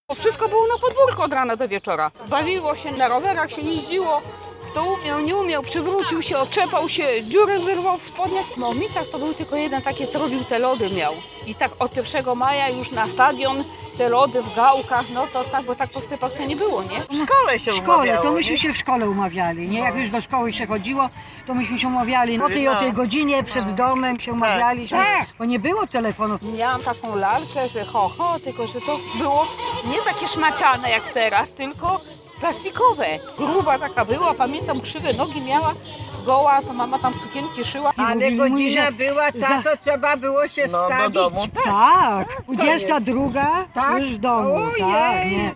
Wszystko było na podwórku od rana do wieczora. Bawiło się, na rowerach się jeździło. Kto umiał, nie umiał, przywrócił się, otrzepał się, dziury wyrwał w spodniach. No w Micach to był tylko jeden taki, co robił te lody miał. I tak od 1 maja już na stadion te lody w gałkach, no to tak, bo tak po sklepach to nie było, nie? W szkole się W szkole, umawiało, to myśmy nie? się w szkole umawiali, nie? Jak już do szkoły się chodziło, to myśmy się umawiali o tej godzinie przed domem się umawialiśmy, bo nie było telefonów. Miałam taką lalkę, że ho, tylko że to było nie takie szmaciane jak teraz, tylko plastikowe. Gruba taka była, pamiętam, krzywe nogi miała, goła, to mama tam sukienki szyła. Ale Mówili, godzina że była ta, to trzeba było się No, do stawić. domu. Tak, 22 Tak? już w domu, Ojej. tak, nie.